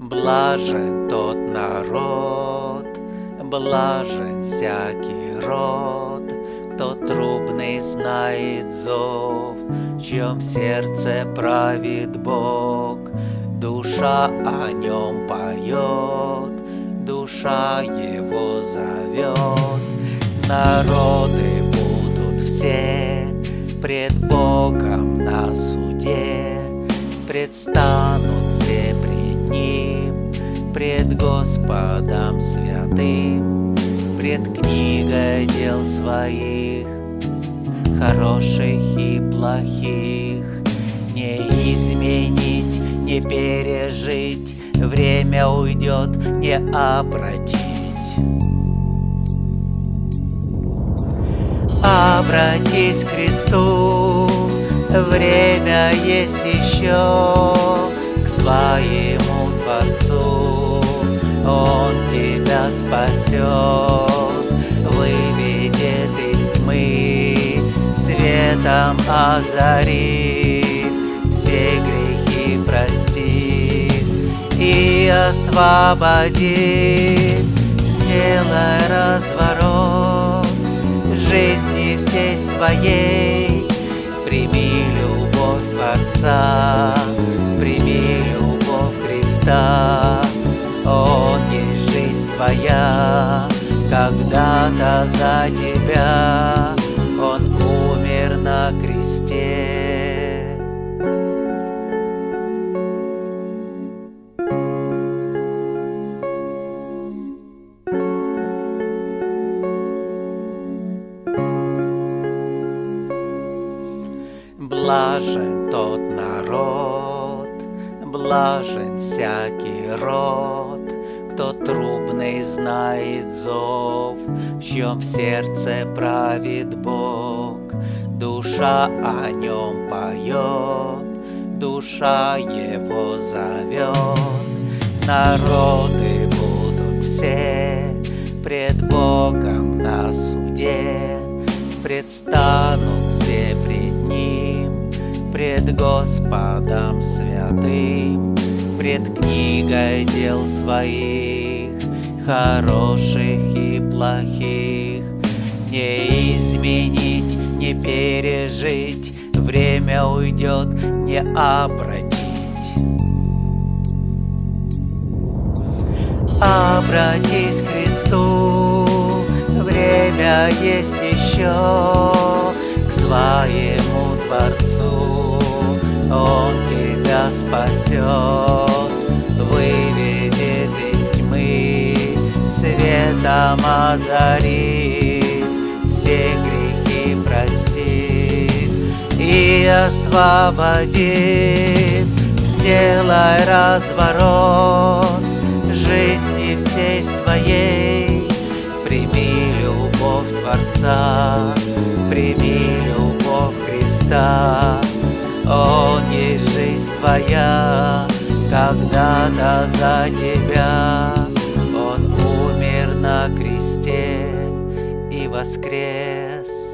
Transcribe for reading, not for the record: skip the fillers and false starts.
Блажен тот народ, блажен всякий род, кто трубный знает зов, в чьем сердце правит Бог. Душа о нем поет, душа его зовет. Народы будут все пред Богом на суде, предстанут все пред Ним, пред Господом святым, пред книгой дел своих, хороших и плохих. Не изменить, не пережить, время уйдет, не обратить. Обратись к Христу, время есть еще, к своему Творцу. Он тебя спасет, выведет из тьмы, светом озарит, все грехи простит и освободит. Сделай разворот жизни всей своей, прими любовь Творца, прими любовь Христа. Он есть жизнь твоя, когда-то за тебя Он умер на кресте. Блажен тот народ, блажен всякий род, кто трубный знает зов, в чьем сердце правит Бог. Душа о нем поет, душа его зовет. Народы будут все пред Богом на суде, предстанут все пред Ним, пред Господом святым, пред книгой дел своих, хороших и плохих. Не изменить, не пережить, время уйдет, не обратить. Обратись к Христу, время есть еще, к своему Творцу. Он тебя спасет, выведет из тьмы, светом озарит, все грехи простит и освободит. Сделай разворот жизни всей своей, прими любовь Творца, прими любовь Христа. Он есть жизнь твоя, когда-то за тебя Он умер на кресте и воскрес.